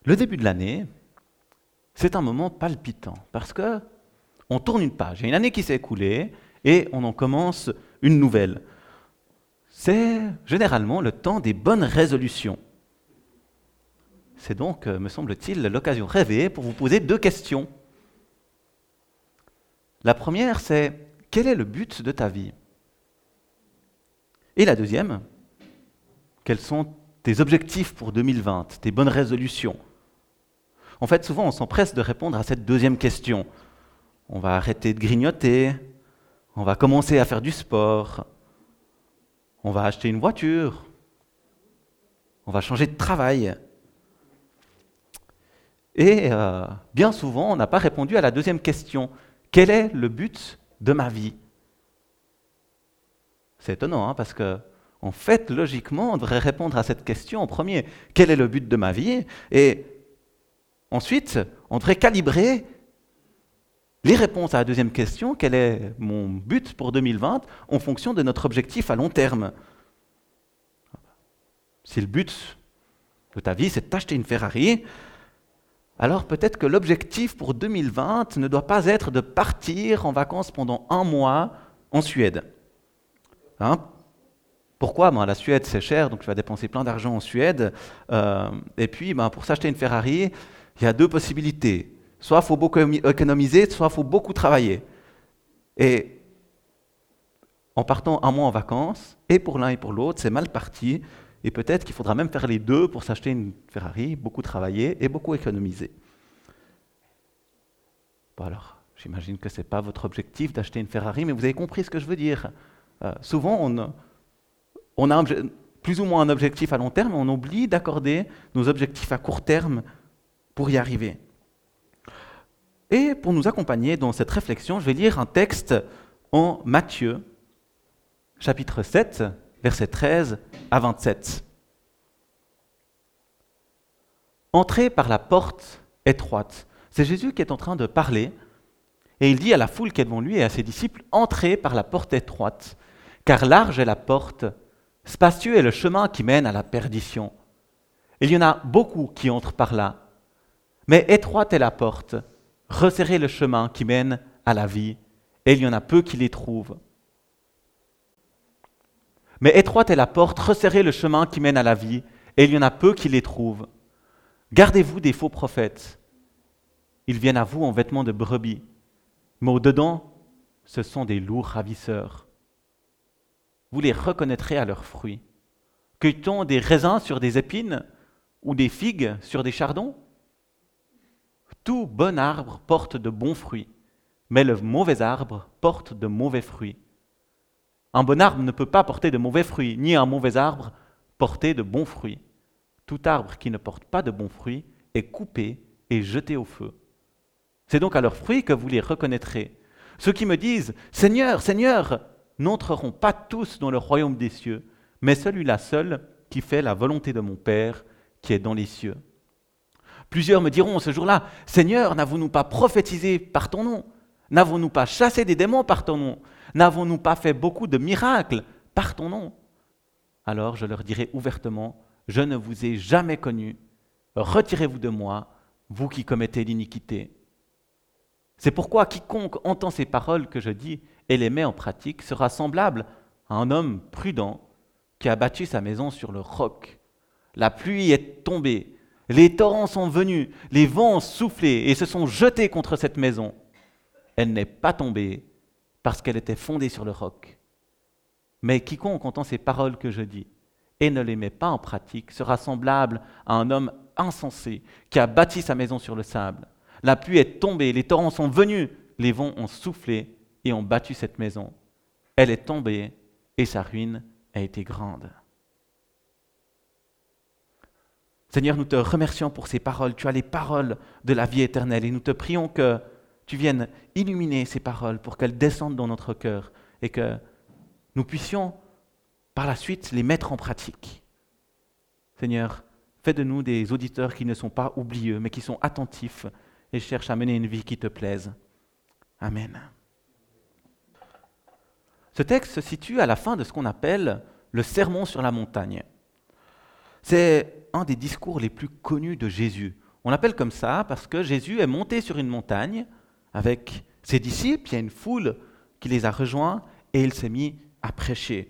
Le début de l'année, c'est un moment palpitant parce que on tourne une page. Il y a une année qui s'est écoulée et on en commence une nouvelle. C'est généralement le temps des bonnes résolutions. C'est donc, me semble-t-il, l'occasion rêvée pour vous poser 2 questions. La première, c'est quel est le but de ta vie? Et la deuxième, quels sont tes objectifs pour 2020, tes bonnes résolutions? En fait, souvent, on s'empresse de répondre à cette deuxième question. On va arrêter de grignoter, on va commencer à faire du sport, on va acheter une voiture, on va changer de travail. Et bien souvent, on n'a pas répondu à la deuxième question. Quel est le but de ma vie? C'est étonnant, parce que, en fait, logiquement, on devrait répondre à cette question en premier. Quel est le but de ma vie? Et ensuite, on devrait calibrer les réponses à la deuxième question, quel est mon but pour 2020, en fonction de notre objectif à long terme. Si le but de ta vie, c'est de t'acheter une Ferrari, alors peut-être que l'objectif pour 2020 ne doit pas être de partir en vacances pendant 1 mois en Suède. Pourquoi? La Suède, c'est cher, donc tu vas dépenser plein d'argent en Suède. Et puis, pour s'acheter une Ferrari, il y a 2 possibilités. Soit il faut beaucoup économiser, soit il faut beaucoup travailler. Et en partant 1 mois en vacances, et pour l'un et pour l'autre, c'est mal parti. Et peut-être qu'il faudra même faire les 2 pour s'acheter une Ferrari, beaucoup travailler et beaucoup économiser. Bon alors, j'imagine que ce n'est pas votre objectif d'acheter une Ferrari, mais vous avez compris ce que je veux dire. Souvent, on a plus ou moins un objectif à long terme, mais on oublie d'accorder nos objectifs à court terme pour y arriver. Et pour nous accompagner dans cette réflexion, je vais lire un texte en Matthieu, chapitre 7, versets 13 à 27. Entrez par la porte étroite. C'est Jésus qui est en train de parler, et il dit à la foule qui est devant lui et à ses disciples, entrez par la porte étroite, car large est la porte, spacieux est le chemin qui mène à la perdition. Il y en a beaucoup qui entrent par là, mais étroite est la porte, resserrez le chemin qui mène à la vie, et il y en a peu qui les trouvent. Mais étroite est la porte, resserrez le chemin qui mène à la vie, et il y en a peu qui les trouvent. Gardez-vous des faux prophètes. Ils viennent à vous en vêtements de brebis, mais au-dedans, ce sont des loups ravisseurs. Vous les reconnaîtrez à leurs fruits. Cueille-t-on des raisins sur des épines ou des figues sur des chardons? Tout bon arbre porte de bons fruits, mais le mauvais arbre porte de mauvais fruits. Un bon arbre ne peut pas porter de mauvais fruits, ni un mauvais arbre porter de bons fruits. Tout arbre qui ne porte pas de bons fruits est coupé et jeté au feu. C'est donc à leurs fruits que vous les reconnaîtrez. Ceux qui me disent « Seigneur, Seigneur », n'entreront pas tous dans le royaume des cieux, mais celui-là seul qui fait la volonté de mon Père qui est dans les cieux. Plusieurs me diront ce jour-là « Seigneur, n'avons-nous pas prophétisé par ton nom? N'avons-nous pas chassé des démons par ton nom? N'avons-nous pas fait beaucoup de miracles par ton nom ?» Alors je leur dirai ouvertement « Je ne vous ai jamais connu. Retirez-vous de moi, vous qui commettez l'iniquité. » C'est pourquoi quiconque entend ces paroles que je dis et les met en pratique sera semblable à un homme prudent qui a bâti sa maison sur le roc. La pluie est tombée, les torrents sont venus, les vents ont soufflé et se sont jetés contre cette maison. Elle n'est pas tombée parce qu'elle était fondée sur le roc. Mais quiconque entend ces paroles que je dis et ne les met pas en pratique sera semblable à un homme insensé qui a bâti sa maison sur le sable. La pluie est tombée, les torrents sont venus, les vents ont soufflé et ont battu cette maison. Elle est tombée et sa ruine a été grande. Seigneur, nous te remercions pour ces paroles. Tu as les paroles de la vie éternelle et nous te prions que tu viennes illuminer ces paroles pour qu'elles descendent dans notre cœur et que nous puissions par la suite les mettre en pratique. Seigneur, fais de nous des auditeurs qui ne sont pas oublieux mais qui sont attentifs et cherchent à mener une vie qui te plaise. Amen. Ce texte se situe à la fin de ce qu'on appelle le Sermon sur la montagne. C'est un des discours les plus connus de Jésus. On l'appelle comme ça parce que Jésus est monté sur une montagne avec ses disciples, il y a une foule qui les a rejoints et il s'est mis à prêcher.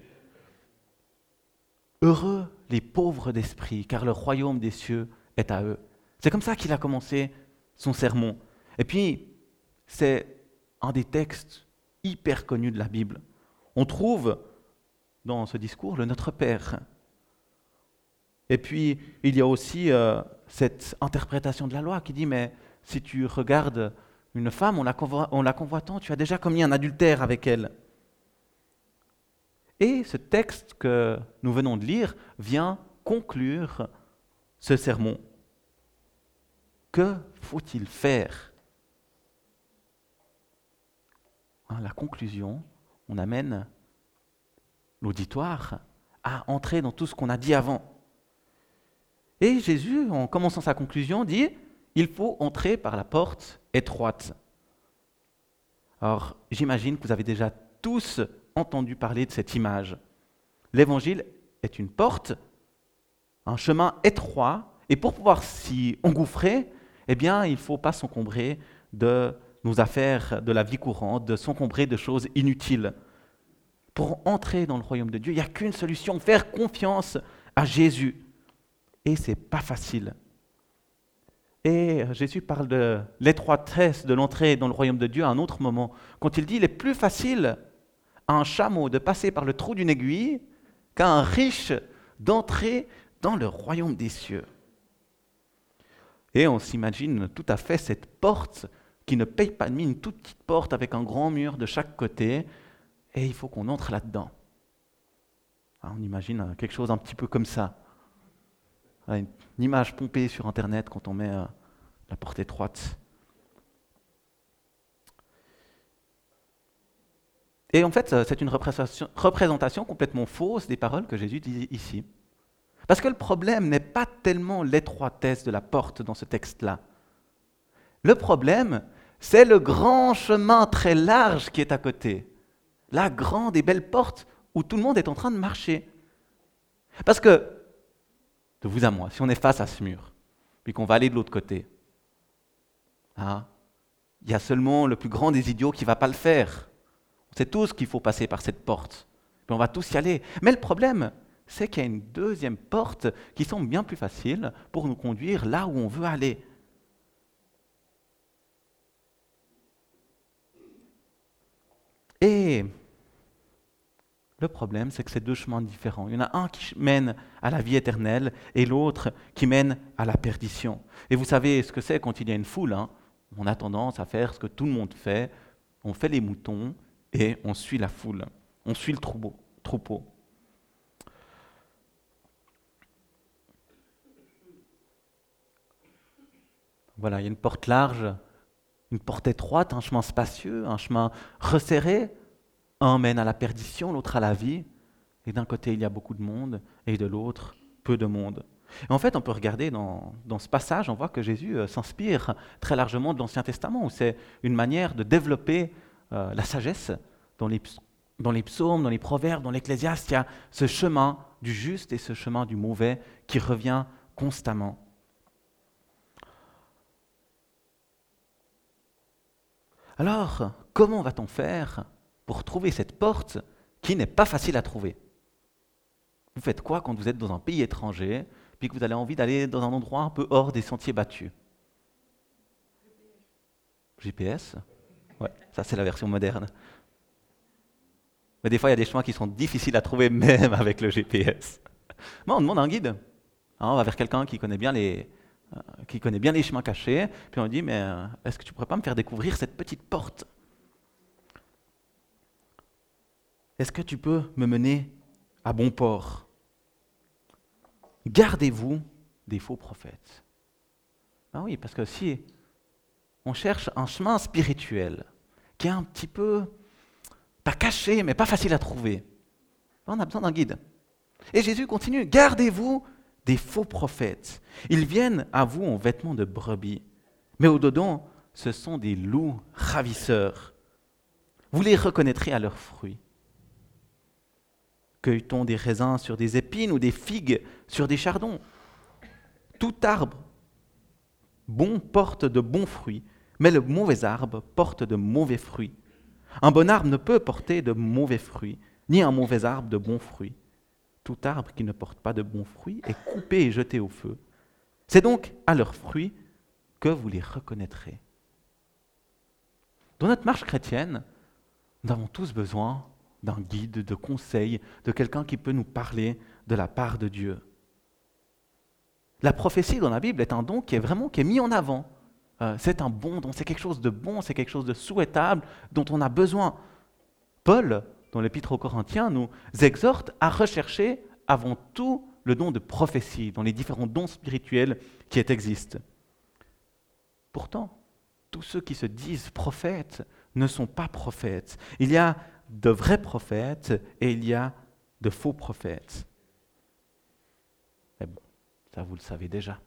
Heureux les pauvres d'esprit, car le royaume des cieux est à eux. C'est comme ça qu'il a commencé son sermon. Et puis, c'est un des textes hyper connus de la Bible. On trouve dans ce discours le Notre Père. Et puis, il y a aussi cette interprétation de la loi qui dit, mais si tu regardes une femme en la convoitant, tu as déjà commis un adultère avec elle. Et ce texte que nous venons de lire vient conclure ce sermon. Que faut-il faire ? La conclusion, on amène l'auditoire à entrer dans tout ce qu'on a dit avant. Et Jésus, en commençant sa conclusion, dit « Il faut entrer par la porte étroite ». Alors, j'imagine que vous avez déjà tous entendu parler de cette image. L'évangile est une porte, un chemin étroit, et pour pouvoir s'y engouffrer, eh bien, il ne faut pas s'encombrer de nos affaires de la vie courante, de s'encombrer de choses inutiles. Pour entrer dans le royaume de Dieu, il n'y a qu'une solution, faire confiance à Jésus. Et ce n'est pas facile. Et Jésus parle de l'étroitesse de l'entrée dans le royaume de Dieu à un autre moment, quand il dit « Il est plus facile à un chameau de passer par le trou d'une aiguille qu'à un riche d'entrer dans le royaume des cieux. » Et on s'imagine tout à fait cette porte qui ne paye pas de mine, une toute petite porte avec un grand mur de chaque côté, et il faut qu'on entre là-dedans. On imagine quelque chose un petit peu comme ça. Une image pompée sur Internet quand on met la porte étroite. Et en fait, c'est une représentation complètement fausse des paroles que Jésus dit ici. Parce que le problème n'est pas tellement l'étroitesse de la porte dans ce texte-là. Le problème, c'est le grand chemin très large qui est à côté. La grande et belle porte où tout le monde est en train de marcher. Parce que, de vous à moi, si on est face à ce mur, puis qu'on va aller de l'autre côté, il y a seulement le plus grand des idiots qui ne va pas le faire. On sait tous qu'il faut passer par cette porte, puis on va tous y aller. Mais le problème, c'est qu'il y a une deuxième porte qui semble bien plus facile pour nous conduire là où on veut aller. Et le problème, c'est que c'est deux chemins différents. Il y en a un qui mène à la vie éternelle et l'autre qui mène à la perdition. Et vous savez ce que c'est quand il y a une foule, on a tendance à faire ce que tout le monde fait. On fait les moutons et on suit la foule. On suit le troupeau. Voilà, il y a une porte large, une porte étroite, un chemin spacieux, un chemin resserré. Un mène à la perdition, l'autre à la vie. Et d'un côté, il y a beaucoup de monde, et de l'autre, peu de monde. Et en fait, on peut regarder dans ce passage, on voit que Jésus s'inspire très largement de l'Ancien Testament, où c'est une manière de développer la sagesse. Dans les psaumes, dans les proverbes, dans l'Ecclésiaste, il y a ce chemin du juste et ce chemin du mauvais qui revient constamment. Alors, comment va-t-on faire pour trouver cette porte qui n'est pas facile à trouver? Vous faites quoi quand vous êtes dans un pays étranger, puis que vous avez envie d'aller dans un endroit un peu hors des sentiers battus? GPS? Ouais, ça c'est la version moderne. Mais des fois, il y a des chemins qui sont difficiles à trouver même avec le GPS. Bon, on demande un guide. On va vers quelqu'un qui connaît bien les chemins cachés, puis on dit, mais est-ce que tu pourrais pas me faire découvrir cette petite porte? Est-ce que tu peux me mener à bon port? Gardez-vous des faux prophètes. Ah oui, parce que si on cherche un chemin spirituel qui est un petit peu, pas caché, mais pas facile à trouver, on a besoin d'un guide. Et Jésus continue, gardez-vous des faux prophètes. Ils viennent à vous en vêtements de brebis, mais au-dedans, ce sont des loups ravisseurs. Vous les reconnaîtrez à leurs fruits. Cueille-t-on des raisins sur des épines ou des figues sur des chardons? Tout arbre bon porte de bons fruits, mais le mauvais arbre porte de mauvais fruits. Un bon arbre ne peut porter de mauvais fruits, ni un mauvais arbre de bons fruits. Tout arbre qui ne porte pas de bons fruits est coupé et jeté au feu. C'est donc à leurs fruits que vous les reconnaîtrez. Dans notre marche chrétienne, nous avons tous besoin d'un guide, de conseils, de quelqu'un qui peut nous parler de la part de Dieu. La prophétie dans la Bible est un don qui est mis en avant. C'est un bon don, c'est quelque chose de bon, c'est quelque chose de souhaitable dont on a besoin. Paul, dans l'Épître aux Corinthiens, nous exhorte à rechercher avant tout le don de prophétie dans les différents dons spirituels qui existent. Pourtant, tous ceux qui se disent prophètes ne sont pas prophètes. Il y a de vrais prophètes et il y a de faux prophètes. Mais bon, ça vous le savez déjà.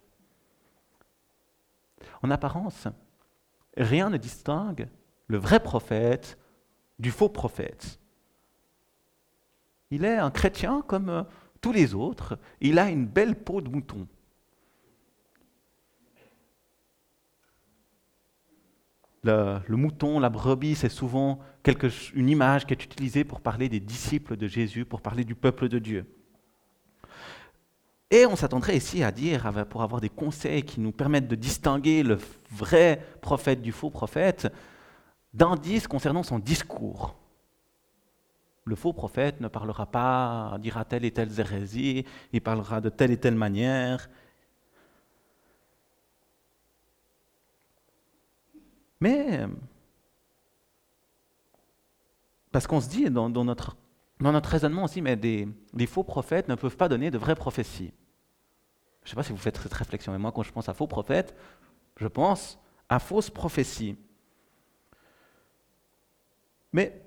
En apparence, rien ne distingue le vrai prophète du faux prophète. Il est un chrétien comme tous les autres, il a une belle peau de mouton. Le mouton, la brebis, c'est souvent une image qui est utilisée pour parler des disciples de Jésus, pour parler du peuple de Dieu. Et on s'attendrait ici à dire, pour avoir des conseils qui nous permettent de distinguer le vrai prophète du faux prophète, d'indices concernant son discours. Le faux prophète ne parlera pas, dira telle et telle hérésie, il parlera de telle et telle manière. Mais, parce qu'on se dit dans notre raisonnement aussi, mais les faux prophètes ne peuvent pas donner de vraies prophéties. Je ne sais pas si vous faites cette réflexion, mais moi quand je pense à faux prophète, je pense à fausse prophétie. Mais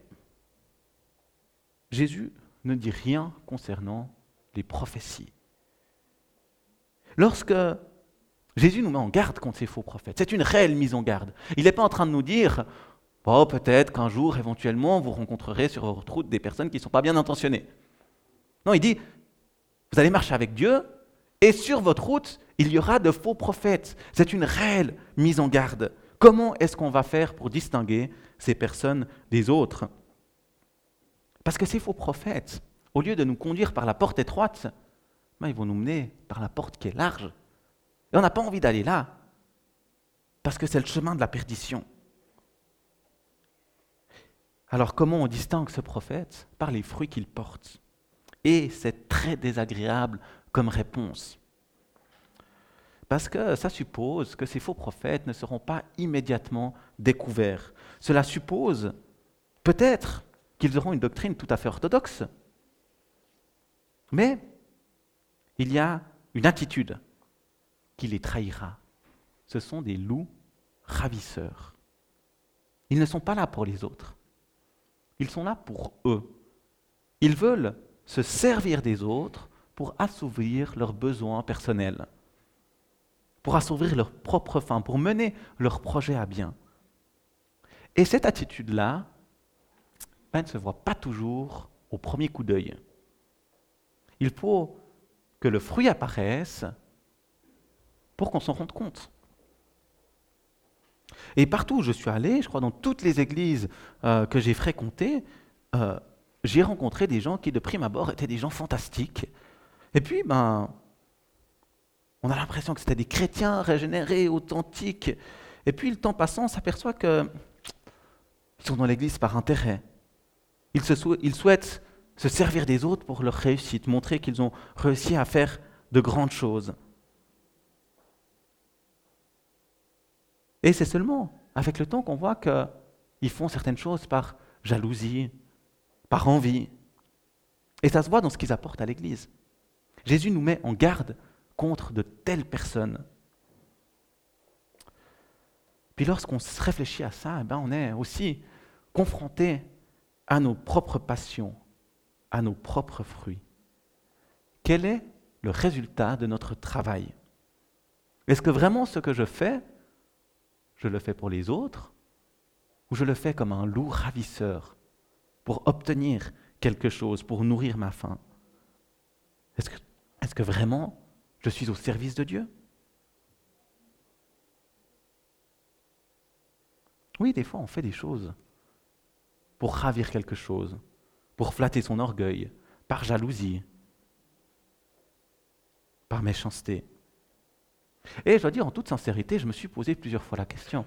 Jésus ne dit rien concernant les prophéties. Lorsque Jésus nous met en garde contre ces faux prophètes, c'est une réelle mise en garde. Il n'est pas en train de nous dire « Oh, peut-être qu'un jour, éventuellement, vous rencontrerez sur votre route des personnes qui ne sont pas bien intentionnées. » Non, il dit « Vous allez marcher avec Dieu, et sur votre route, il y aura de faux prophètes. » C'est une réelle mise en garde. Comment est-ce qu'on va faire pour distinguer ces personnes des autres ? Parce que ces faux prophètes, au lieu de nous conduire par la porte étroite, ils vont nous mener par la porte qui est large. Et on n'a pas envie d'aller là, parce que c'est le chemin de la perdition. Alors comment on distingue ce prophète ? Par les fruits qu'il porte. Et c'est très désagréable comme réponse. Parce que ça suppose que ces faux prophètes ne seront pas immédiatement découverts. Cela suppose peut-être qu'ils auront une doctrine tout à fait orthodoxe. Mais il y a une attitude qui les trahira. Ce sont des loups ravisseurs. Ils ne sont pas là pour les autres. Ils sont là pour eux. Ils veulent se servir des autres pour assouvir leurs besoins personnels, pour assouvir leurs propres fins, pour mener leur projet à bien. Et cette attitude-là, ne se voit pas toujours au premier coup d'œil. Il faut que le fruit apparaisse pour qu'on s'en rende compte. Et partout où je suis allé, je crois dans toutes les églises que j'ai fréquentées, j'ai rencontré des gens qui de prime abord étaient des gens fantastiques. Et puis, on a l'impression que c'était des chrétiens régénérés, authentiques. Et puis, le temps passant, on s'aperçoit qu'ils sont dans l'église par intérêt. Ils souhaitent se servir des autres pour leur réussite, montrer qu'ils ont réussi à faire de grandes choses. Et c'est seulement avec le temps qu'on voit qu'ils font certaines choses par jalousie, par envie. Et ça se voit dans ce qu'ils apportent à l'Église. Jésus nous met en garde contre de telles personnes. Puis lorsqu'on se réfléchit à ça, on est aussi confronté à nos propres passions, à nos propres fruits. Quel est le résultat de notre travail ? Est-ce que vraiment ce que je le fais pour les autres, ou je le fais comme un loup ravisseur pour obtenir quelque chose, pour nourrir ma faim ? Est-ce que vraiment je suis au service de Dieu ? Oui, des fois, on fait des choses pour ravir quelque chose, pour flatter son orgueil, par jalousie, par méchanceté. Et je dois dire, en toute sincérité, je me suis posé plusieurs fois la question.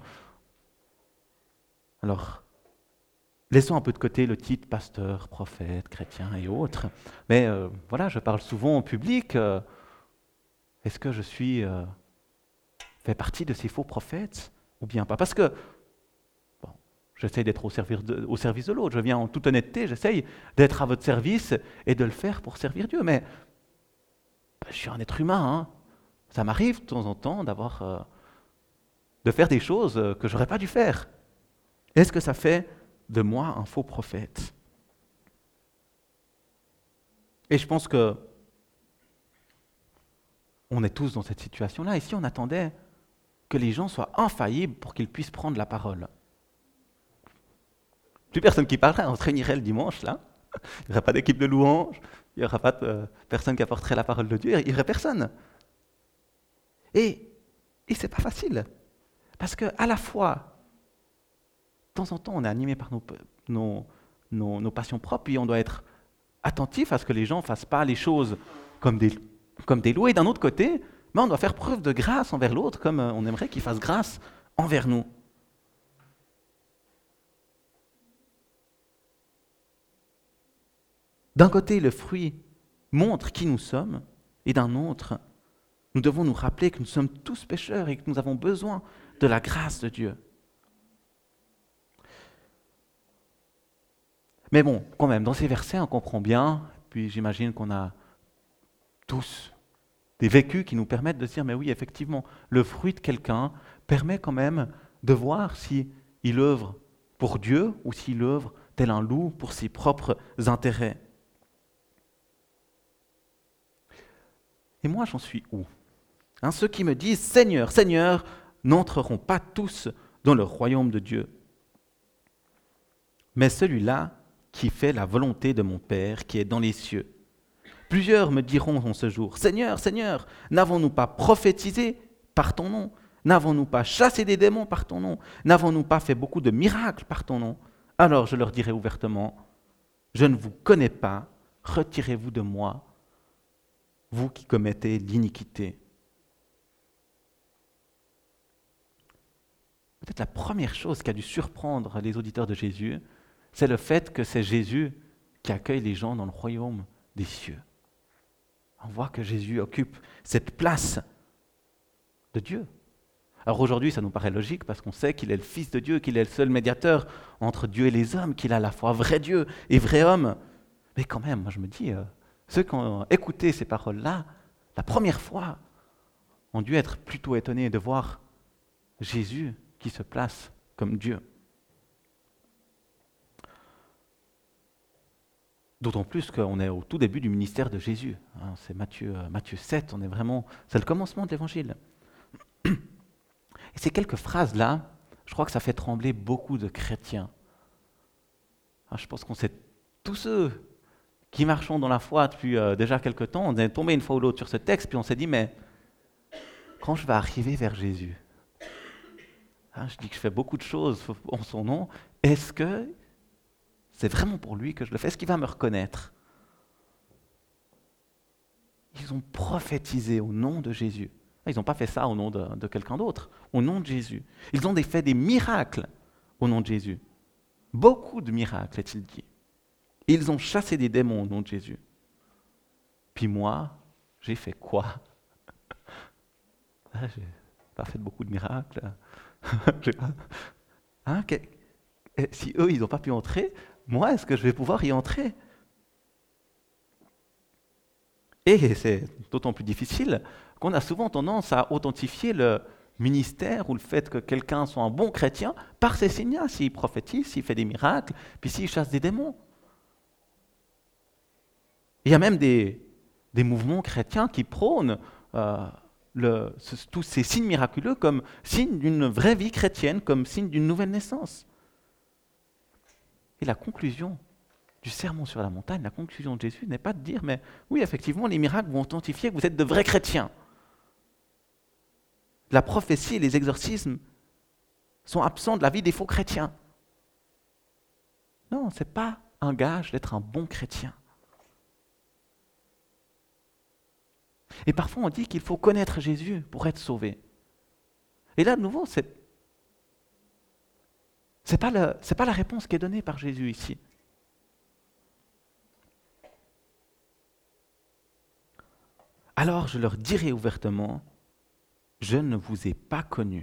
Alors, laissons un peu de côté le titre pasteur, prophète, chrétien et autres. Mais voilà, je parle souvent en public. Est-ce que je fais partie de ces faux prophètes ou bien pas? Parce que bon, j'essaye d'être au service de l'autre. Je viens en toute honnêteté, j'essaye d'être à votre service et de le faire pour servir Dieu. Mais je suis un être humain. Hein. Ça m'arrive de temps en temps de faire des choses que je n'aurais pas dû faire. Est-ce que ça fait de moi un faux prophète? Et je pense que on est tous dans cette situation-là. Et si on attendait que les gens soient infaillibles pour qu'ils puissent prendre la parole? Plus personne qui parlerait, on se réunirait le dimanche, là. Il n'y aurait pas d'équipe de louanges, il n'y aurait pas de personne qui apporterait la parole de Dieu, il n'y aurait personne. Et c'est pas facile. Parce qu'à la fois, de temps en temps, on est animé par nos passions propres, et on doit être attentif à ce que les gens ne fassent pas les choses comme des loups. Et d'un autre côté, mais on doit faire preuve de grâce envers l'autre, comme on aimerait qu'il fasse grâce envers nous. D'un côté, le fruit montre qui nous sommes, et d'un autre, nous devons nous rappeler que nous sommes tous pécheurs et que nous avons besoin de la grâce de Dieu. Mais bon, quand même, dans ces versets, on comprend bien, puis j'imagine qu'on a tous des vécus qui nous permettent de se dire, mais oui, effectivement, le fruit de quelqu'un permet quand même de voir s'il œuvre pour Dieu ou s'il œuvre tel un loup pour ses propres intérêts. Et moi, j'en suis où? Ceux qui me disent « Seigneur, Seigneur » n'entreront pas tous dans le royaume de Dieu. Mais celui-là qui fait la volonté de mon Père qui est dans les cieux. Plusieurs me diront en ce jour « Seigneur, Seigneur, n'avons-nous pas prophétisé par ton nom? N'avons-nous pas chassé des démons par ton nom? N'avons-nous pas fait beaucoup de miracles par ton nom ?» Alors je leur dirai ouvertement « Je ne vous connais pas, retirez-vous de moi, vous qui commettez l'iniquité. » Peut-être la première chose qui a dû surprendre les auditeurs de Jésus, c'est le fait que c'est Jésus qui accueille les gens dans le royaume des cieux. On voit que Jésus occupe cette place de Dieu. Alors aujourd'hui, ça nous paraît logique parce qu'on sait qu'il est le Fils de Dieu, qu'il est le seul médiateur entre Dieu et les hommes, qu'il est à la fois vrai Dieu et vrai homme. Mais quand même, moi je me dis, ceux qui ont écouté ces paroles-là, la première fois, ont dû être plutôt étonnés de voir Jésus qui se place comme Dieu. D'autant plus qu'on est au tout début du ministère de Jésus. C'est Matthieu 7, c'est le commencement de l'Évangile. Et ces quelques phrases-là, je crois que ça fait trembler beaucoup de chrétiens. Je pense qu'on sait, tous ceux qui marchons dans la foi depuis déjà quelque temps, on est tombé une fois ou l'autre sur ce texte, puis on s'est dit, mais quand je vais arriver vers Jésus, je dis que je fais beaucoup de choses en son nom, est-ce que c'est vraiment pour lui que je le fais? Est-ce qu'il va me reconnaître? Ils ont prophétisé au nom de Jésus. Ils n'ont pas fait ça au nom de quelqu'un d'autre, au nom de Jésus. Ils ont fait des miracles au nom de Jésus. Beaucoup de miracles, est-il dit. Ils ont chassé des démons au nom de Jésus. Puis moi, j'ai fait quoi? J'ai pas fait beaucoup de miracles. Si eux, ils n'ont pas pu entrer, moi, est-ce que je vais pouvoir y entrer? Et c'est d'autant plus difficile qu'on a souvent tendance à authentifier le ministère ou le fait que quelqu'un soit un bon chrétien par ses signes, s'il prophétise, s'il fait des miracles, puis s'il chasse des démons. Il y a même des mouvements chrétiens qui prônent tous ces signes miraculeux comme signe d'une vraie vie chrétienne, comme signe d'une nouvelle naissance. Et la conclusion du sermon sur la montagne, la conclusion de Jésus n'est pas de dire, mais oui, effectivement, les miracles vont authentifier que vous êtes de vrais chrétiens. La prophétie et les exorcismes sont absents de la vie des faux chrétiens. Non, ce n'est pas un gage d'être un bon chrétien. Et parfois on dit qu'il faut connaître Jésus pour être sauvé. Et là, de nouveau, c'est pas la réponse qui est donnée par Jésus ici. Alors je leur dirai ouvertement, je ne vous ai pas connus.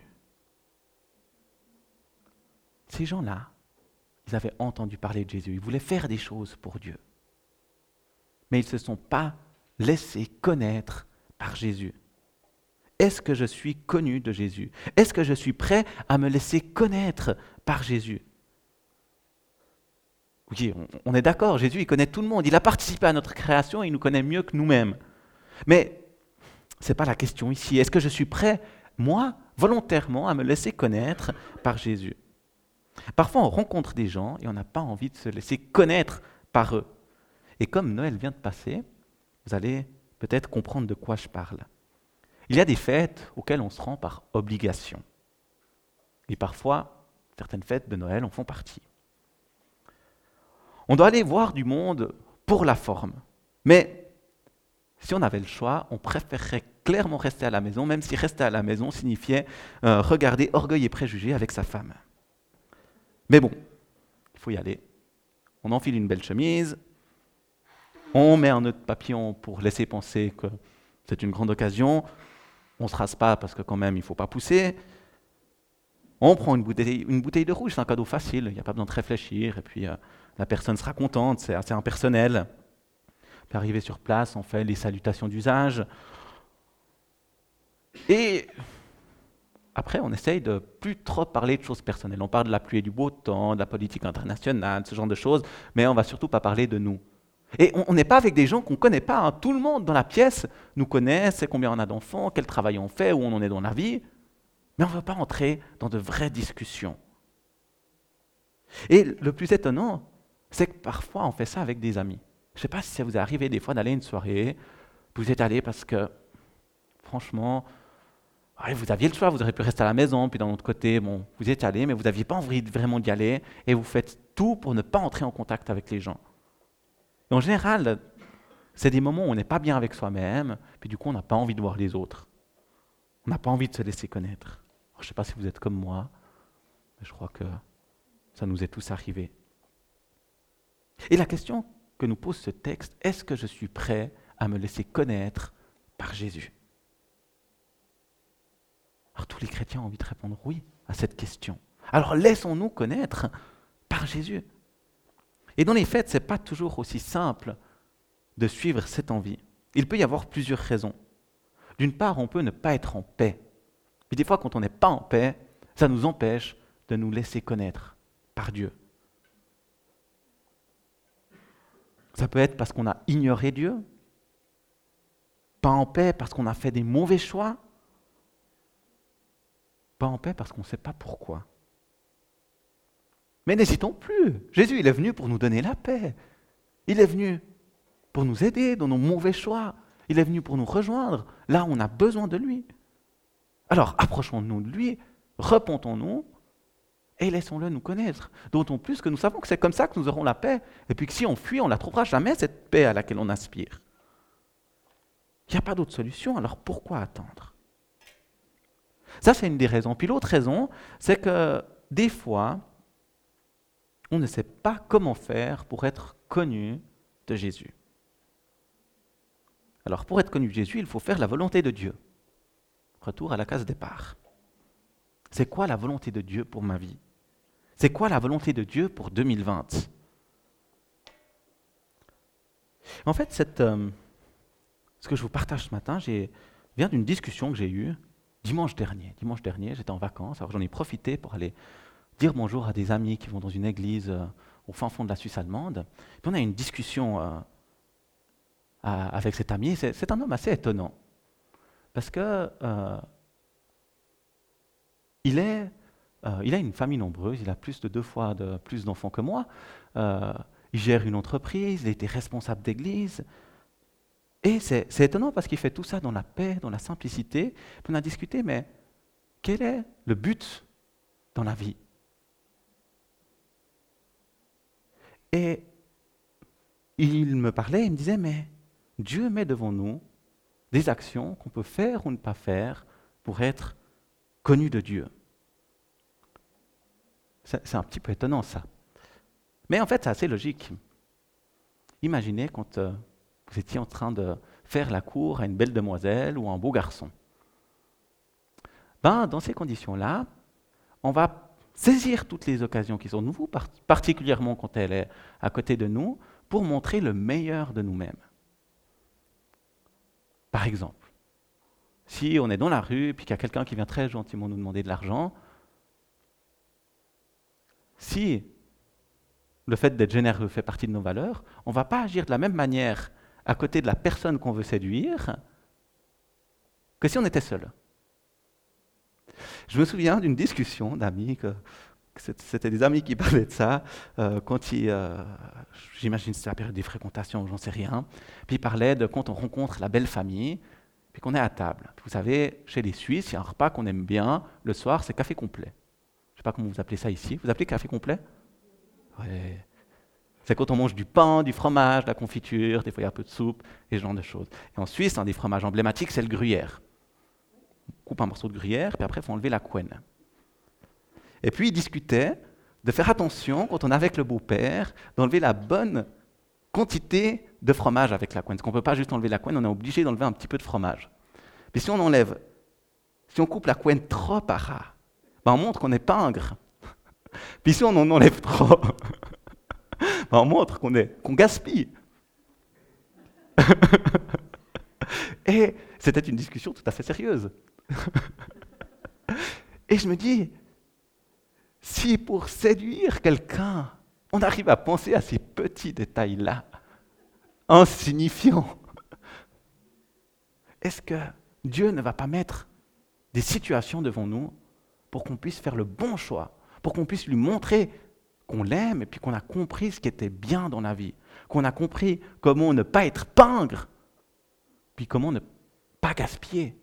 Ces gens-là, ils avaient entendu parler de Jésus, ils voulaient faire des choses pour Dieu. Mais ils ne se sont pas laissés connaître par Jésus. Est-ce que je suis connu de Jésus? Est-ce que je suis prêt à me laisser connaître par Jésus? Oui, on est d'accord, Jésus, il connaît tout le monde, il a participé à notre création, il nous connaît mieux que nous-mêmes. Mais ce n'est pas la question ici. Est-ce que je suis prêt, moi, volontairement, à me laisser connaître par Jésus? Parfois, on rencontre des gens et on n'a pas envie de se laisser connaître par eux. Et comme Noël vient de passer, vous allez peut-être comprendre de quoi je parle. Il y a des fêtes auxquelles on se rend par obligation. Et parfois, certaines fêtes de Noël en font partie. On doit aller voir du monde pour la forme. Mais si on avait le choix, on préférerait clairement rester à la maison, même si rester à la maison signifiait regarder Orgueil et Préjugés avec sa femme. Mais bon, il faut y aller. On enfile une belle chemise, on met un nœud de papillon pour laisser penser que c'est une grande occasion, on ne se rase pas parce que quand même il ne faut pas pousser, on prend une bouteille de rouge, c'est un cadeau facile, il n'y a pas besoin de réfléchir, et puis la personne sera contente, c'est assez impersonnel. Puis arrivé sur place, on fait les salutations d'usage, et après, on essaye de plus trop parler de choses personnelles. On parle de la pluie et du beau temps, de la politique internationale, ce genre de choses, mais on ne va surtout pas parler de nous. Et on n'est pas avec des gens qu'on ne connaît pas. Hein. Tout le monde dans la pièce nous connaît, sait combien on a d'enfants, quel travail on fait, où on en est dans la vie, mais on ne veut pas entrer dans de vraies discussions. Et le plus étonnant, c'est que parfois on fait ça avec des amis. Je ne sais pas si ça vous est arrivé des fois d'aller à une soirée, vous êtes allé parce que, franchement, vous aviez le choix, vous auriez pu rester à la maison, puis d'un autre côté, bon, vous y êtes allé, mais vous n'aviez pas envie vraiment d'y aller, et vous faites tout pour ne pas entrer en contact avec les gens. Et en général, c'est des moments où on n'est pas bien avec soi-même, puis du coup, on n'a pas envie de voir les autres. On n'a pas envie de se laisser connaître. Alors, je ne sais pas si vous êtes comme moi, mais je crois que ça nous est tous arrivé. Et la question que nous pose ce texte, est-ce que je suis prêt à me laisser connaître par Jésus? Alors tous les chrétiens ont envie de répondre oui à cette question. Alors laissons-nous connaître par Jésus. Et dans les fêtes, ce n'est pas toujours aussi simple de suivre cette envie. Il peut y avoir plusieurs raisons. D'une part, on peut ne pas être en paix. Et des fois, quand on n'est pas en paix, ça nous empêche de nous laisser connaître par Dieu. Ça peut être parce qu'on a ignoré Dieu, pas en paix parce qu'on a fait des mauvais choix, pas en paix parce qu'on ne sait pas pourquoi. Mais n'hésitons plus. Jésus, il est venu pour nous donner la paix. Il est venu pour nous aider dans nos mauvais choix. Il est venu pour nous rejoindre là où on a besoin de lui. Alors, approchons-nous de lui, repentons-nous et laissons-le nous connaître. D'autant plus que nous savons que c'est comme ça que nous aurons la paix. Et puis que si on fuit, on ne la trouvera jamais, cette paix à laquelle on aspire. Il n'y a pas d'autre solution, alors pourquoi attendre? Ça, c'est une des raisons. Puis l'autre raison, c'est que des fois, on ne sait pas comment faire pour être connu de Jésus. Alors, pour être connu de Jésus, il faut faire la volonté de Dieu. Retour à la case départ. C'est quoi la volonté de Dieu pour ma vie? C'est quoi la volonté de Dieu pour 2020? En fait, ce que je vous partage ce matin vient d'une discussion que j'ai eue dimanche dernier. Dimanche dernier, j'étais en vacances, alors j'en ai profité pour aller dire bonjour à des amis qui vont dans une église au fin fond de la Suisse allemande. Puis on a eu une discussion avec cet ami. C'est un homme assez étonnant. Parce que il a une famille nombreuse, il a plus de 2 fois plus d'enfants que moi. Il gère une entreprise, il a été responsable d'église. Et c'est étonnant parce qu'il fait tout ça dans la paix, dans la simplicité. Puis on a discuté, mais quel est le but dans la vie. Et il me parlait, il me disait, mais Dieu met devant nous des actions qu'on peut faire ou ne pas faire pour être connu de Dieu. C'est un petit peu étonnant ça. Mais en fait, c'est assez logique. Imaginez quand vous étiez en train de faire la cour à une belle demoiselle ou à un beau garçon. Dans ces conditions-là, on va saisir toutes les occasions qui sont de nous, particulièrement quand elle est à côté de nous, pour montrer le meilleur de nous-mêmes. Par exemple, si on est dans la rue et qu'il y a quelqu'un qui vient très gentiment nous demander de l'argent, si le fait d'être généreux fait partie de nos valeurs, on ne va pas agir de la même manière à côté de la personne qu'on veut séduire que si on était seul. Je me souviens d'une discussion d'amis, c'était des amis qui parlaient de ça, j'imagine que c'était la période des fréquentations, j'en sais rien, puis ils parlaient de quand on rencontre la belle famille, puis qu'on est à table. Puis vous savez, chez les Suisses, il y a un repas qu'on aime bien, le soir, c'est café complet. Je ne sais pas comment vous appelez ça ici. Vous appelez café complet ? Ouais. C'est quand on mange du pain, du fromage, de la confiture, des fois il y a un peu de soupe, et ce genre de choses. Et en Suisse, un des fromages emblématiques, c'est le gruyère. On coupe un morceau de gruyère, puis après, il faut enlever la couenne. Et puis, ils discutaient de faire attention, quand on est avec le beau-père, d'enlever la bonne quantité de fromage avec la couenne. Parce qu'on ne peut pas juste enlever la couenne, on est obligé d'enlever un petit peu de fromage. Puis si on coupe la couenne trop à ras, on montre qu'on est pingre. Puis si on en enlève trop, on montre qu'on gaspille. Et c'était une discussion tout à fait sérieuse. Et je me dis, si pour séduire quelqu'un, on arrive à penser à ces petits détails-là, insignifiants, est-ce que Dieu ne va pas mettre des situations devant nous pour qu'on puisse faire le bon choix, pour qu'on puisse lui montrer qu'on l'aime et puis qu'on a compris ce qui était bien dans la vie, qu'on a compris comment ne pas être pingre, puis comment ne pas gaspiller.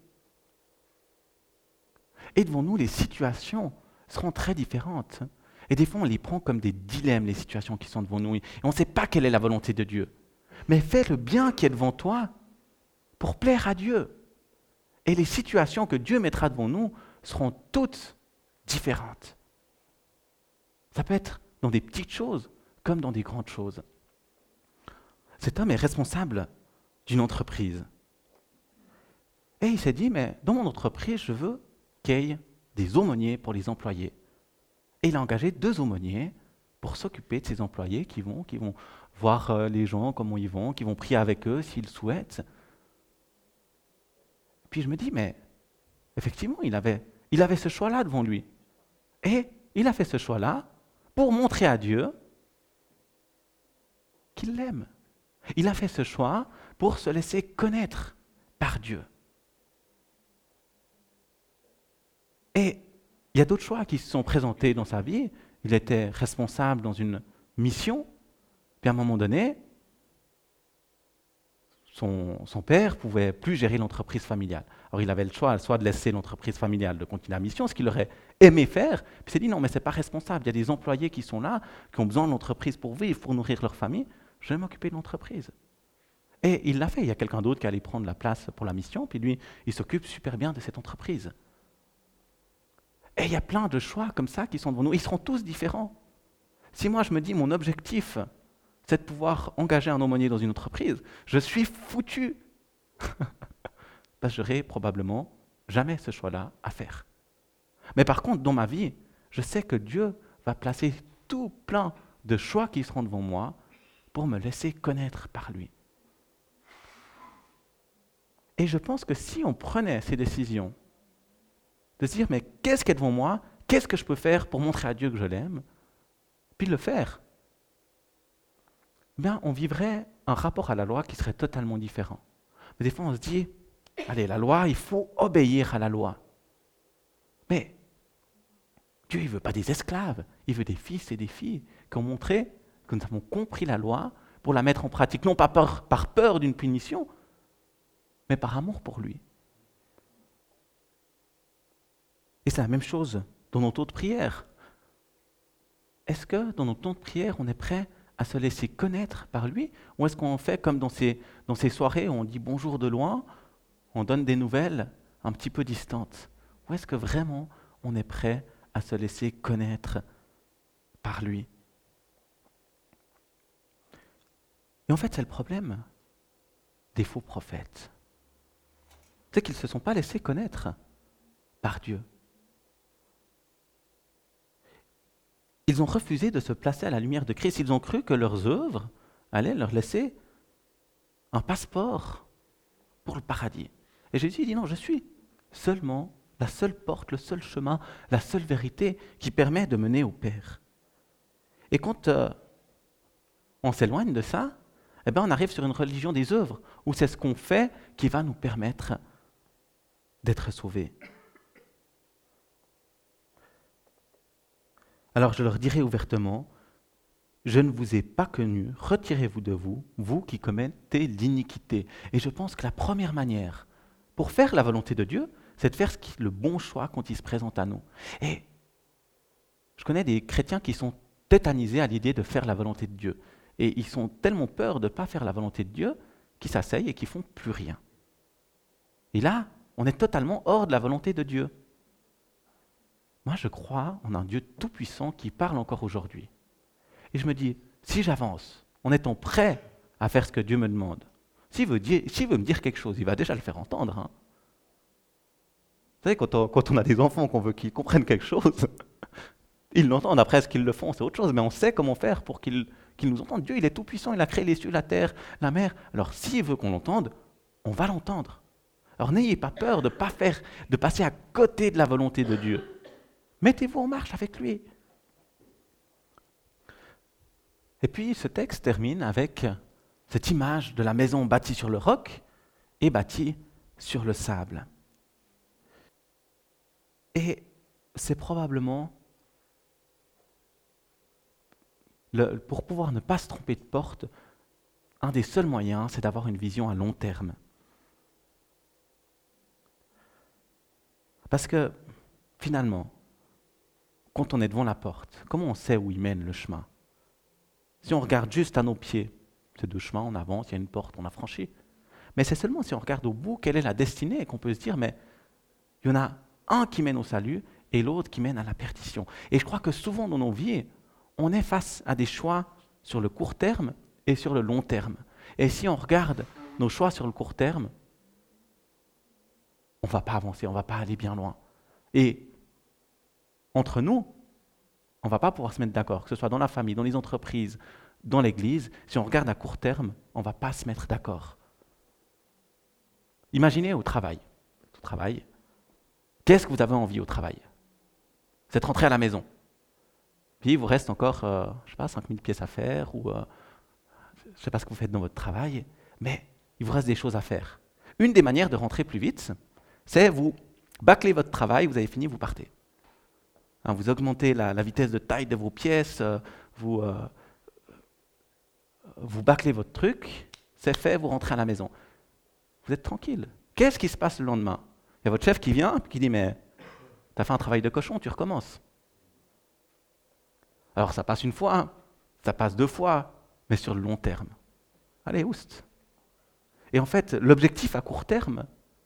Et devant nous, les situations seront très différentes. Et des fois, on les prend comme des dilemmes, les situations qui sont devant nous. Et on ne sait pas quelle est la volonté de Dieu. Mais fais le bien qui est devant toi pour plaire à Dieu. Et les situations que Dieu mettra devant nous seront toutes différentes. Ça peut être dans des petites choses comme dans des grandes choses. Cet homme est responsable d'une entreprise. Et il s'est dit, mais dans mon entreprise, je veux qu'il y ait des aumôniers pour les employés. Et il a engagé 2 aumôniers pour s'occuper de ces employés qui vont voir les gens, comment ils vont, qui vont prier avec eux s'ils souhaitent. Puis je me dis, mais effectivement, il avait ce choix-là devant lui. Et il a fait ce choix-là pour montrer à Dieu qu'il l'aime. Il a fait ce choix pour se laisser connaître par Dieu. Et il y a d'autres choix qui se sont présentés dans sa vie. Il était responsable dans une mission, puis à un moment donné, son père ne pouvait plus gérer l'entreprise familiale. Alors il avait le choix, soit de laisser l'entreprise familiale, de continuer la mission, ce qu'il aurait aimé faire, puis il s'est dit non, mais ce n'est pas responsable, il y a des employés qui sont là, qui ont besoin de l'entreprise pour vivre, pour nourrir leur famille, je vais m'occuper de l'entreprise. Et il l'a fait, il y a quelqu'un d'autre qui allait prendre la place pour la mission, puis lui, il s'occupe super bien de cette entreprise. Et il y a plein de choix comme ça qui sont devant nous. Ils seront tous différents. Si moi je me dis mon objectif, c'est de pouvoir engager un aumônier dans une entreprise, je suis foutu. Parce que j'aurai probablement jamais ce choix-là à faire. Mais par contre, dans ma vie, je sais que Dieu va placer tout plein de choix qui seront devant moi pour me laisser connaître par lui. Et je pense que si on prenait ces décisions, de se dire, mais qu'est-ce qui est devant moi? Qu'est-ce que je peux faire pour montrer à Dieu que je l'aime? Puis le faire. Bien, on vivrait un rapport à la loi qui serait totalement différent. Mais des fois, on se dit, allez, la loi, il faut obéir à la loi. Mais Dieu, il ne veut pas des esclaves, il veut des fils et des filles qui ont montré que nous avons compris la loi pour la mettre en pratique, non pas par peur d'une punition, mais par amour pour lui. Et c'est la même chose dans nos temps de prière. Est-ce que dans nos temps de prière, on est prêt à se laisser connaître par lui? Ou est-ce qu'on fait comme dans ces soirées où on dit bonjour de loin, on donne des nouvelles un petit peu distantes? Ou est-ce que vraiment on est prêt à se laisser connaître par lui? Et en fait, c'est le problème des faux prophètes. C'est qu'ils ne se sont pas laissés connaître par Dieu. Ils ont refusé de se placer à la lumière de Christ. Ils ont cru que leurs œuvres allaient leur laisser un passeport pour le paradis. Et Jésus dit non, je suis seulement la seule porte, le seul chemin, la seule vérité qui permet de mener au Père. Et quand on s'éloigne de ça, on arrive sur une religion des œuvres, où c'est ce qu'on fait qui va nous permettre d'être sauvés. Alors je leur dirai ouvertement, je ne vous ai pas connu, retirez-vous de vous, vous qui commettez l'iniquité. Et je pense que la première manière pour faire la volonté de Dieu, c'est de faire le bon choix quand il se présente à nous. Et je connais des chrétiens qui sont tétanisés à l'idée de faire la volonté de Dieu. Et ils ont tellement peur de ne pas faire la volonté de Dieu qu'ils s'asseyent et qu'ils ne font plus rien. Et là, on est totalement hors de la volonté de Dieu. Moi, je crois en un Dieu tout-puissant qui parle encore aujourd'hui. Et je me dis, si j'avance, en étant prêt à faire ce que Dieu me demande, s'il veut me dire quelque chose, il va déjà le faire entendre. Hein. Vous savez, quand on a des enfants qu'on veut qu'ils comprennent quelque chose, ils l'entendent. Après, est-ce qu'ils le font, c'est autre chose. Mais on sait comment faire pour qu'ils nous entendent. Dieu, il est tout-puissant, il a créé les cieux, la terre, la mer. Alors, s'il veut qu'on l'entende, on va l'entendre. Alors, n'ayez pas peur de passer à côté de la volonté de Dieu. Mettez-vous en marche avec lui. Et puis, ce texte termine avec cette image de la maison bâtie sur le roc et bâtie sur le sable. Et c'est probablement, pour pouvoir ne pas se tromper de porte, un des seuls moyens, c'est d'avoir une vision à long terme. Parce que, finalement, quand on est devant la porte, comment on sait où il mène le chemin? Si on regarde juste à nos pieds, c'est deux chemins, on avance, il y a une porte, on a franchi. Mais c'est seulement si on regarde au bout, quelle est la destinée, qu'on peut se dire, mais il y en a un qui mène au salut et l'autre qui mène à la perdition. Et je crois que souvent dans nos vies, on est face à des choix sur le court terme et sur le long terme. Et si on regarde nos choix sur le court terme, on ne va pas avancer, on ne va pas aller bien loin. Et entre nous, on ne va pas pouvoir se mettre d'accord, que ce soit dans la famille, dans les entreprises, dans l'église. Si on regarde à court terme, on ne va pas se mettre d'accord. Imaginez au travail. Qu'est-ce que vous avez envie au travail? C'est de rentrer à la maison. Puis il vous reste encore, 5000 pièces à faire, ou je ne sais pas ce que vous faites dans votre travail, mais il vous reste des choses à faire. Une des manières de rentrer plus vite, c'est vous bâclez votre travail, vous avez fini, vous partez. Vous augmentez la vitesse de taille de vos pièces, vous bâclez votre truc, c'est fait, vous rentrez à la maison. Vous êtes tranquille. Qu'est-ce qui se passe le lendemain? Il y a votre chef qui vient et qui dit « mais tu as fait un travail de cochon, tu recommences ». Alors ça passe une fois, ça passe 2 fois, mais sur le long terme. Allez, oust. Et en fait, l'objectif à court terme,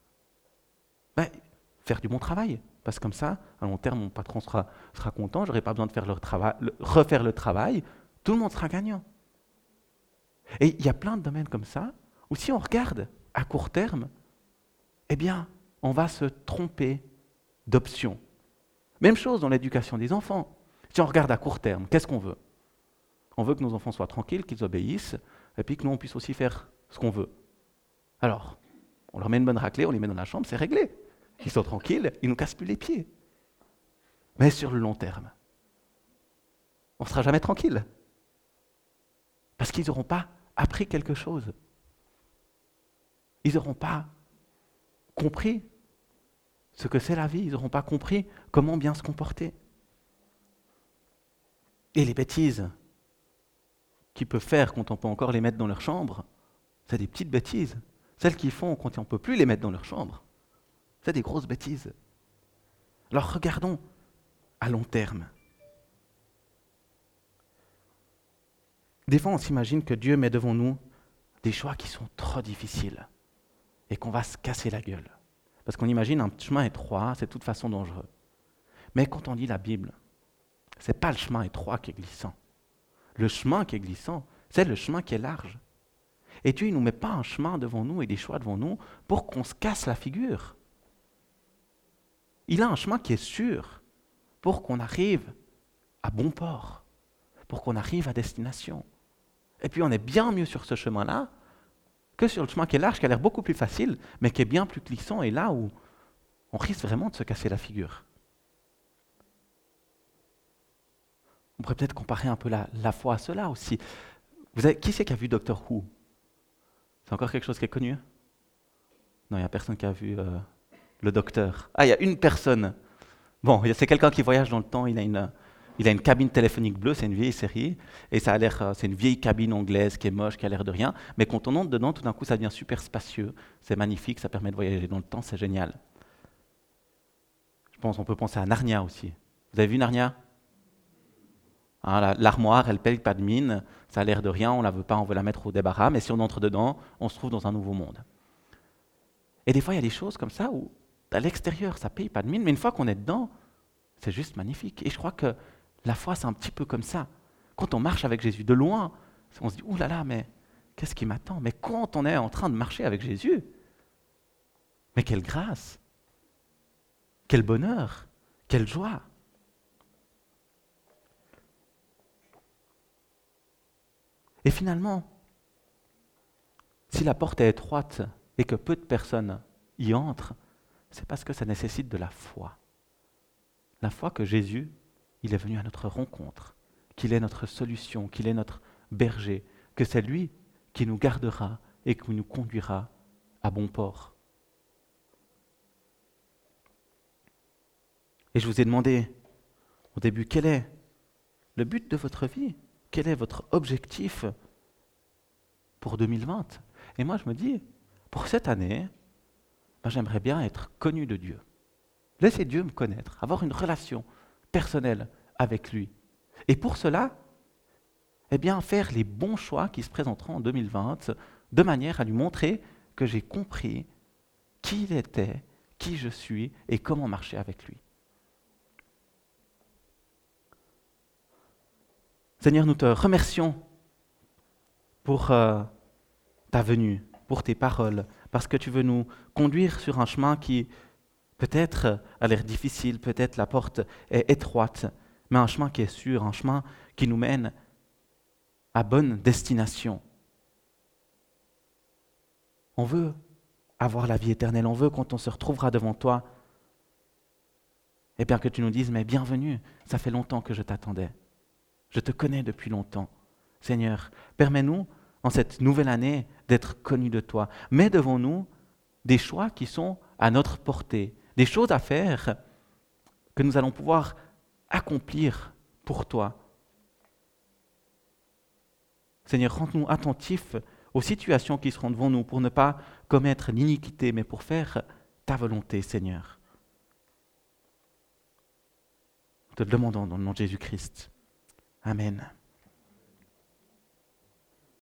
faire du bon travail. Parce que comme ça, à long terme, mon patron sera content, je n'aurai pas besoin de faire refaire le travail, tout le monde sera gagnant. Et il y a plein de domaines comme ça, où si on regarde à court terme, on va se tromper d'options. Même chose dans l'éducation des enfants. Si on regarde à court terme, qu'est-ce qu'on veut? On veut que nos enfants soient tranquilles, qu'ils obéissent, et puis que nous, on puisse aussi faire ce qu'on veut. Alors, on leur met une bonne raclée, on les met dans la chambre, c'est réglé. Ils sont tranquilles, ils ne nous cassent plus les pieds. Mais sur le long terme, on ne sera jamais tranquille. Parce qu'ils n'auront pas appris quelque chose. Ils n'auront pas compris ce que c'est la vie. Ils n'auront pas compris comment bien se comporter. Et les bêtises qu'ils peuvent faire quand on peut encore les mettre dans leur chambre, c'est des petites bêtises. Celles qu'ils font quand on ne peut plus les mettre dans leur chambre, c'est des grosses bêtises. Alors regardons à long terme. Des fois, on s'imagine que Dieu met devant nous des choix qui sont trop difficiles et qu'on va se casser la gueule. Parce qu'on imagine un chemin étroit, c'est de toute façon dangereux. Mais quand on lit la Bible, ce n'est pas le chemin étroit qui est glissant. Le chemin qui est glissant, c'est le chemin qui est large. Et Dieu, il ne nous met pas un chemin devant nous et des choix devant nous pour qu'on se casse la figure. Il a un chemin qui est sûr pour qu'on arrive à bon port, pour qu'on arrive à destination. Et puis on est bien mieux sur ce chemin-là que sur le chemin qui est large, qui a l'air beaucoup plus facile, mais qui est bien plus glissant et là où on risque vraiment de se casser la figure. On pourrait peut-être comparer un peu la foi à cela aussi. Qui c'est qui a vu Doctor Who? C'est encore quelque chose qui est connu? Non, il n'y a personne qui a vu le docteur. Ah, il y a une personne. Bon, c'est quelqu'un qui voyage dans le temps, il a une cabine téléphonique bleue, c'est une vieille série, et ça a l'air, c'est une vieille cabine anglaise qui est moche, qui a l'air de rien, mais quand on entre dedans, tout d'un coup, ça devient super spacieux, c'est magnifique, ça permet de voyager dans le temps, c'est génial. Je pense, on peut penser à Narnia aussi. Vous avez vu Narnia? Hein, l'armoire, elle paye pas de mine, ça a l'air de rien, on la veut pas, on veut la mettre au débarras, mais si on entre dedans, on se trouve dans un nouveau monde. Et des fois, il y a des choses comme ça où, à l'extérieur, ça paye pas de mine, mais une fois qu'on est dedans, c'est juste magnifique. Et je crois que la foi, c'est un petit peu comme ça. Quand on marche avec Jésus de loin, on se dit, ouh là là, mais qu'est-ce qui m'attend? Mais quand on est en train de marcher avec Jésus, mais quelle grâce, quel bonheur, quelle joie. Et finalement, si la porte est étroite et que peu de personnes y entrent, c'est parce que ça nécessite de la foi. La foi que Jésus, il est venu à notre rencontre, qu'il est notre solution, qu'il est notre berger, que c'est lui qui nous gardera et qui nous conduira à bon port. Et je vous ai demandé au début, quel est le but de votre vie? Quel est votre objectif pour 2020? Et moi, je me dis, pour cette année, j'aimerais bien être connu de Dieu. Laissez Dieu me connaître, avoir une relation personnelle avec lui. Et pour cela, eh bien, faire les bons choix qui se présenteront en 2020, de manière à lui montrer que j'ai compris qui il était, qui je suis et comment marcher avec lui. Seigneur, nous te remercions pour ta venue, pour tes paroles, parce que tu veux nous conduire sur un chemin qui peut-être a l'air difficile, peut-être la porte est étroite, mais un chemin qui est sûr, un chemin qui nous mène à bonne destination. On veut avoir la vie éternelle, on veut quand on se retrouvera devant toi, eh bien que tu nous dises, mais bienvenue, ça fait longtemps que je t'attendais. Je te connais depuis longtemps. Seigneur, permets-nous, en cette nouvelle année, d'être connus de toi. Mets devant nous des choix qui sont à notre portée, des choses à faire que nous allons pouvoir accomplir pour toi. Seigneur, rends-nous attentifs aux situations qui seront devant nous pour ne pas commettre l'iniquité, mais pour faire ta volonté, Seigneur. Nous te le demandons dans le nom de Jésus-Christ. Amen.